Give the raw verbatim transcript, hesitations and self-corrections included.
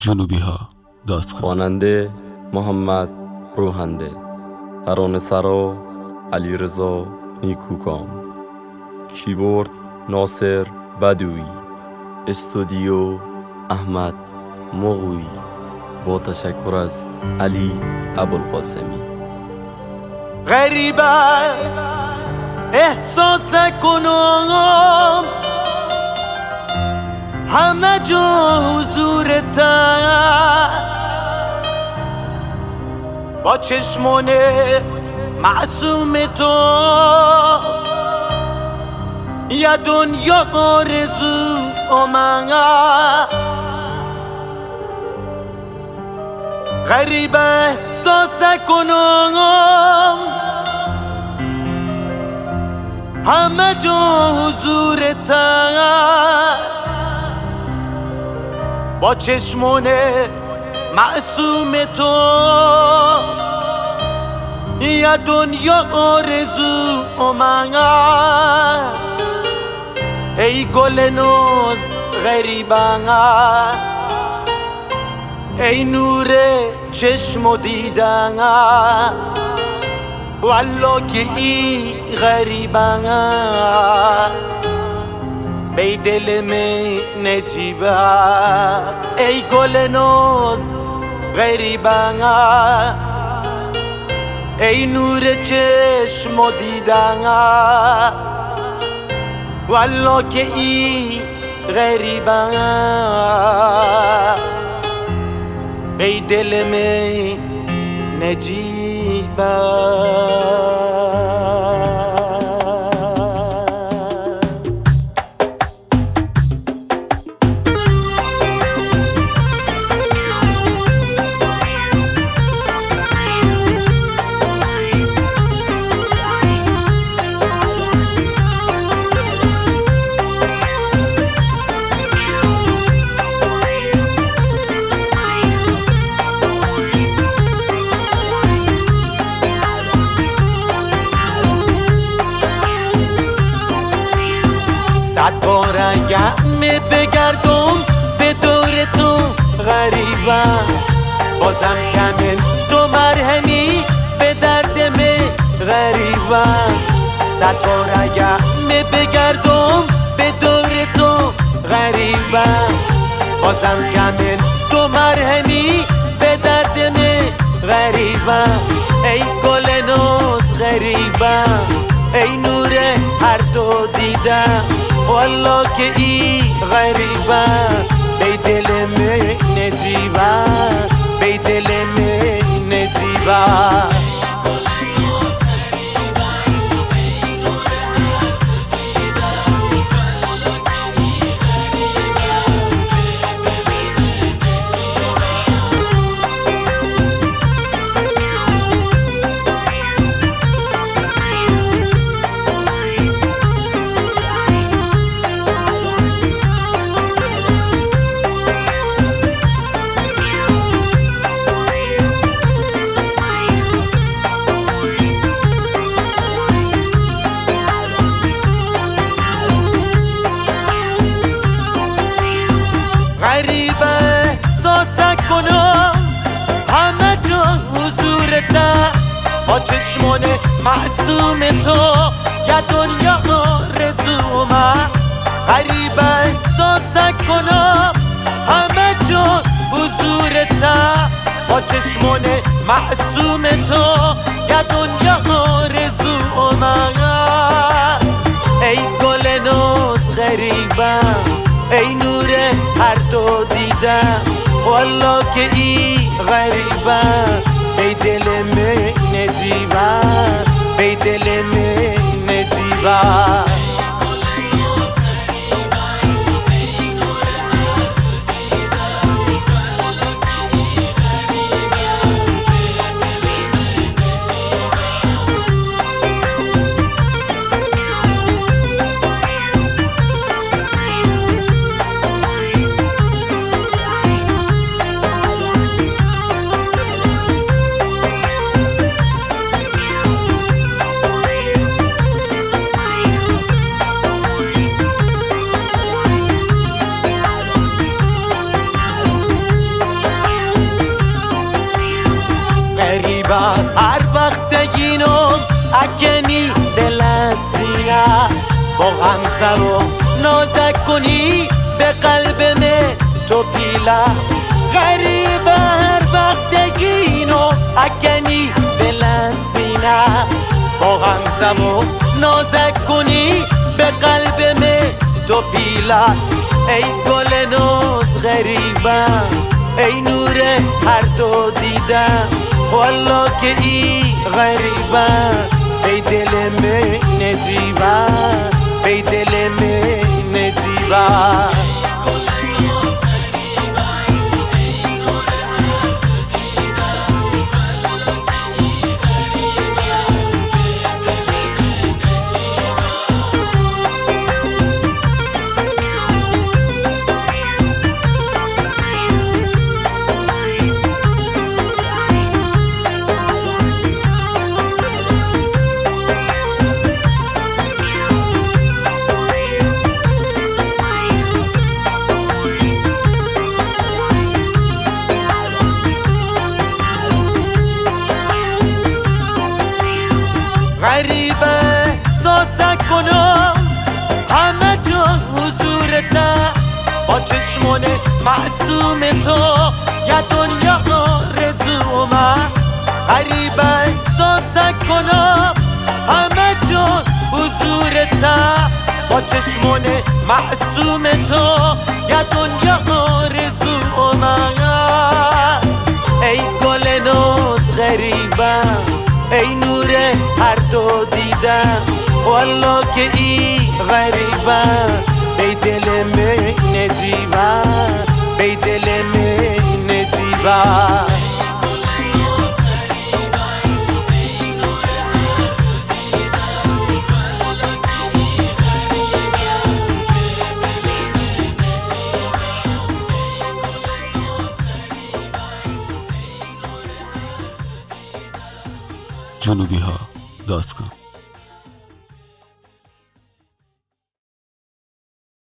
جنوبی ها دات کام. خواننده محمد روحنده، ترانه سرا علیرضا نیکوکام، کیبورد ناصر بدوی، استودیو احمد مغوی، با تشکر از علی ابوالقاسمی. غریبه احساس کنم همه جا حضورت، با چشمان معصوم تو یه دنیا آرزو من. غریبه احساس کنم همه جا حضورت، با چشمان معصوم تو یه دنیا آرزو من. ای گل نوز غریبه، ای نور چشم و دیدن، والله که ای غریبه بی دل می نجیبه. ای گل نوز غریبه، ای نور چشم و دیدن، والله که ای غریبه ای دل می نجیبه. صد بار اگه بگردم به دور تو غریبم، بازم کمه تو مرهمی به درد می غریبم. صد بار اگه بگردم به دور تو غریبم، بازم کمه تو مرهمی به درد می غریبم. ای گل نوز غریبم، ای نور هر دو دیدم، والله که ای غریبه بی دل می نجیبه، بی دل می نجیبه. غریبه احساس کنم همه جا حضورت، با چشمان معصوم تو یه دنیا آرزو من. غریبه احساس کنم همه جا حضورت، با چشمان معصوم تو یه دنیا آرزو من. ای گل نوز غریبم، ای نور هر دو دیدم، والله که ای غریبه ای دل می نجیبه، ای دل می نجیبه. غریبه هر وقت گینم اکنی دل سینه با غم سر و نازک کنی به قلب من تو پیله غریبه هر وقت گینم اکنی دل سینه با غم سر و نازک کنی به قلب من تو پیله ای گل نوز غریبه ای نور هر دو دیدم والله که ای غریبه ای دل من نجیبه ای دل من نجیبه غریبه احساسه کنم همه جا حضورته با چشمان معصوم تو یا دنیا آرزومه غریبه احساسه کنم همه جا حضورته با چشمان معصوم تو یا دنیا آرزومه ای گل نوز غریبه ای نور هر دو دیدم والله که ای غریبه ای دل من نجیبه ای دل من نجیبه جنوبی ها دات کام